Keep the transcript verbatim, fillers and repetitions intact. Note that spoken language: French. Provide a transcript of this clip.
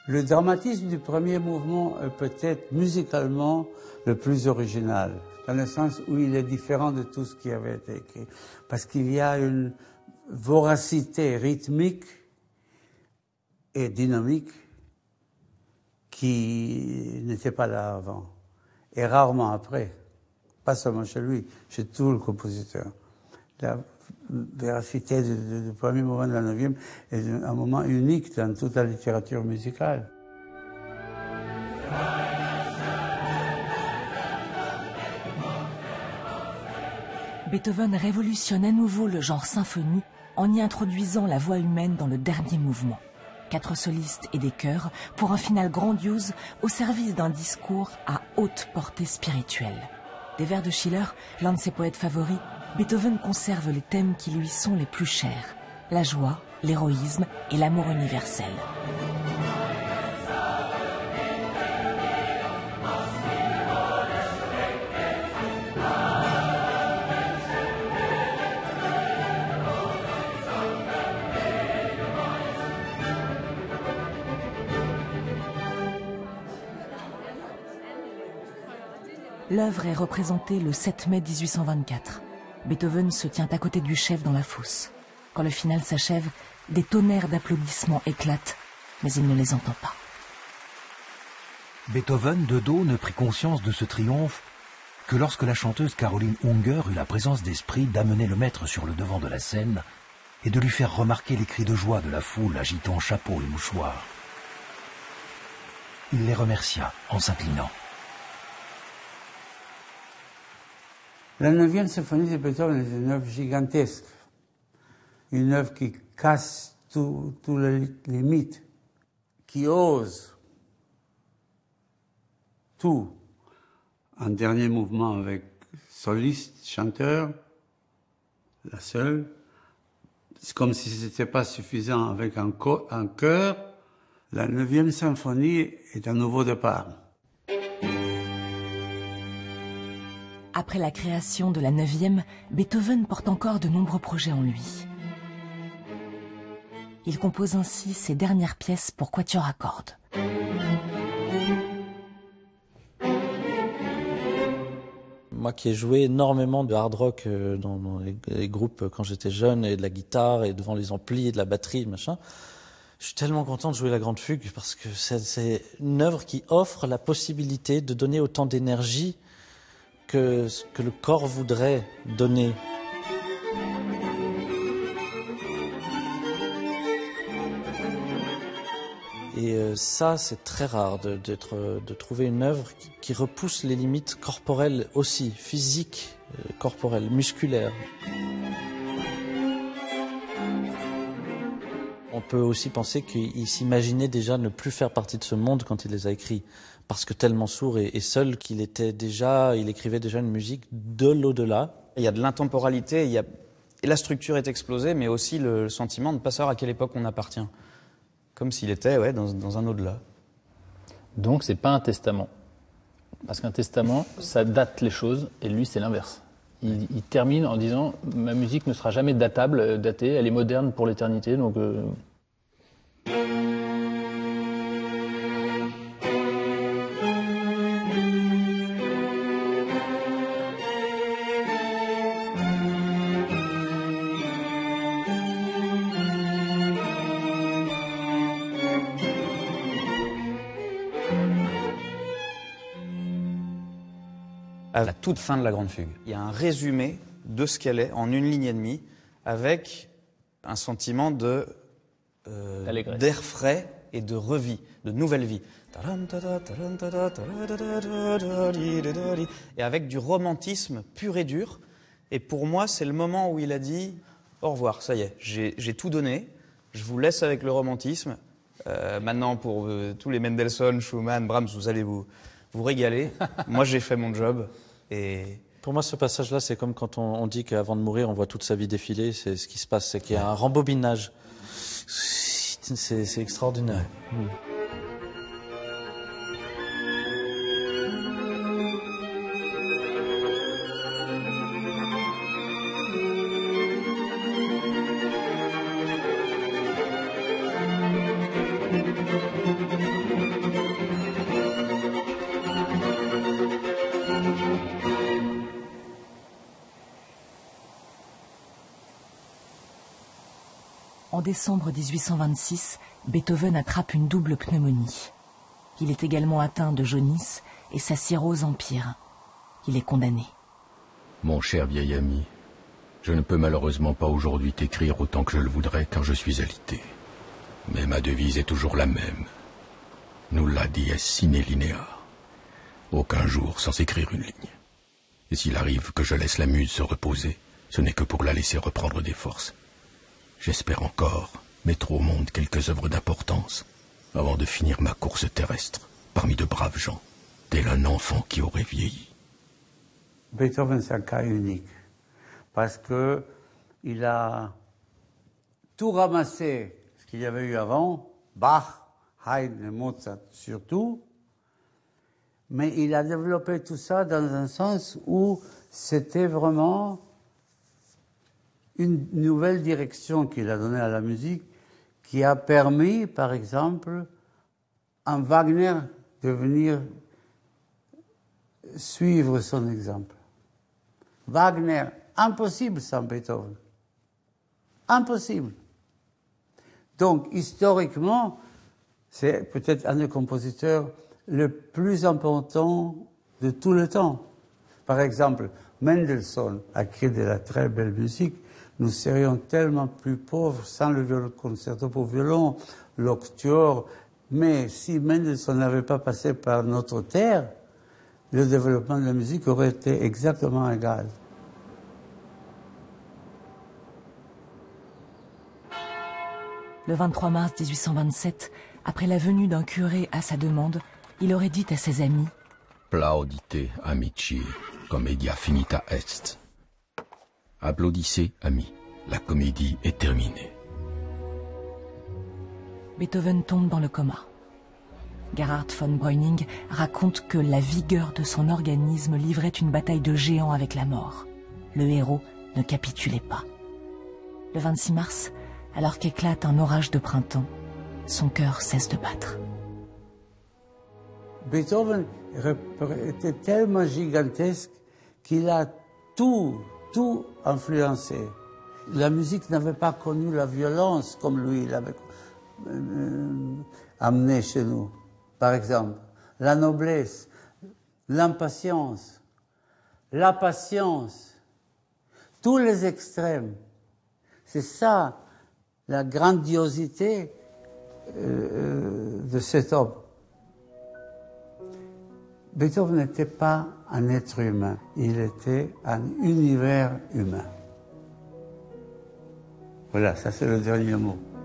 Le dramatisme du premier mouvement est peut-être musicalement le plus original, dans le sens où il est différent de tout ce qui avait été écrit. Parce qu'il y a une voracité rythmique et dynamique qui n'était pas là avant. Et rarement après. Pas seulement chez lui, chez tout le compositeur. La véracité du, du premier mouvement de la neuvième est un moment unique dans toute la littérature musicale. Beethoven révolutionne à nouveau le genre symphonie en y introduisant la voix humaine dans le dernier mouvement. Quatre solistes et des chœurs pour un final grandiose au service d'un discours à haute portée spirituelle. Des vers de Schiller, l'un de ses poètes favoris, Beethoven conserve les thèmes qui lui sont les plus chers, la joie, l'héroïsme et l'amour universel. L'œuvre est représentée le sept mai mille huit cent vingt-quatre. Beethoven se tient à côté du chef dans la fosse. Quand le final s'achève, des tonnerres d'applaudissements éclatent, mais il ne les entend pas. Beethoven, de dos, ne prit conscience de ce triomphe que lorsque la chanteuse Caroline Unger eut la présence d'esprit d'amener le maître sur le devant de la scène et de lui faire remarquer les cris de joie de la foule agitant chapeau et mouchoir. Il les remercia en s'inclinant. La neuvième symphonie de Beethoven est une œuvre gigantesque, une œuvre qui casse tous les, les mythes, qui ose tout. Un dernier mouvement avec soliste, chanteur, la seule. C'est comme si ce n'était pas suffisant avec un, un chœur. La neuvième symphonie est un nouveau départ. Après la création de la neuvième, Beethoven porte encore de nombreux projets en lui. Il compose ainsi ses dernières pièces pour quatuor à cordes. Moi qui ai joué énormément de hard rock dans, dans les, les groupes quand j'étais jeune, et de la guitare, et devant les amplis, et de la batterie, machin, je suis tellement content de jouer la Grande Fugue, parce que c'est une œuvre qui offre la possibilité de donner autant d'énergie que ce que le corps voudrait donner. Et euh, ça, c'est très rare de, d'être, de trouver une œuvre qui, qui repousse les limites corporelles aussi, physiques, euh, corporelles, musculaires. On peut aussi penser qu'il s'imaginait déjà ne plus faire partie de ce monde quand il les a écrits, parce que tellement sourd et, et seul qu'il était déjà, il écrivait déjà une musique de l'au-delà. Il y a de l'intemporalité, il y a, et la structure est explosée, mais aussi le, le sentiment de ne pas savoir à quelle époque on appartient. Comme s'il était ouais, dans, dans un au-delà. Donc c'est pas un testament. Parce qu'un testament, ça date les choses, et lui c'est l'inverse. Il, il termine en disant « ma musique ne sera jamais datable, datée, elle est moderne pour l'éternité, donc... Euh... » À la toute fin de la Grande Fugue, il y a un résumé de ce qu'elle est en une ligne et demie, avec un sentiment de euh, d'air frais et de revie, de nouvelle vie. Et avec du romantisme pur et dur. Et pour moi, c'est le moment où il a dit « Au revoir, ça y est, j'ai tout donné, je vous laisse avec le romantisme. Euh, maintenant, pour euh, tous les Mendelssohn, Schumann, Brahms, vous allez vous, vous régaler. Moi, j'ai fait mon job. » Et... Pour moi, ce passage-là, c'est comme quand on, on dit qu'avant de mourir, on voit toute sa vie défiler. C'est ce qui se passe, c'est qu'il y a un rembobinage. C'est extraordinaire. Ouais. Mmh. Thank you. décembre mille huit cent vingt-six, Beethoven attrape une double pneumonie. Il est également atteint de jaunisse et sa cirrhose empire. Il est condamné. Mon cher vieil ami, je ne peux malheureusement pas aujourd'hui t'écrire autant que je le voudrais car je suis alité. Mais ma devise est toujours la même. Nulla dies sine linea. Aucun jour sans écrire une ligne. Et s'il arrive que je laisse la muse se reposer, ce n'est que pour la laisser reprendre des forces. J'espère encore mettre au monde quelques œuvres d'importance avant de finir ma course terrestre parmi de braves gens, tel un enfant qui aurait vieilli. Beethoven, c'est un cas unique, parce que il a tout ramassé ce qu'il y avait eu avant, Bach, Haydn et Mozart surtout, mais il a développé tout ça dans un sens où c'était vraiment une nouvelle direction qu'il a donnée à la musique, qui a permis, par exemple, à Wagner de venir suivre son exemple. Wagner, impossible sans Beethoven. Impossible. Donc, historiquement, c'est peut-être un des compositeurs le plus important de tout le temps. Par exemple, Mendelssohn a créé de la très belle musique. Nous serions tellement plus pauvres sans le concerto pour violon, l'octuor. Mais si Mendelssohn n'avait pas passé par notre terre, le développement de la musique aurait été exactement égal. Le vingt-trois mars mille huit cent vingt-sept, après la venue d'un curé à sa demande, il aurait dit à ses amis « Plaudite, amici, commedia finita est. » Applaudissez, amis, la comédie est terminée. Beethoven tombe dans le coma. Gerhard von Breuning raconte que la vigueur de son organisme livrait une bataille de géants avec la mort. Le héros ne capitulait pas. Le vingt-six mars, alors qu'éclate un orage de printemps, son cœur cesse de battre. Beethoven était tellement gigantesque qu'il a tout, tout influencé. La musique n'avait pas connu la violence comme lui l'avait euh, amené chez nous. Par exemple, la noblesse, l'impatience, la patience, tous les extrêmes. C'est ça la grandiosité euh, de cet homme. Beethoven n'était pas un être humain, il était un univers humain. Voilà, ça c'est le dernier mot.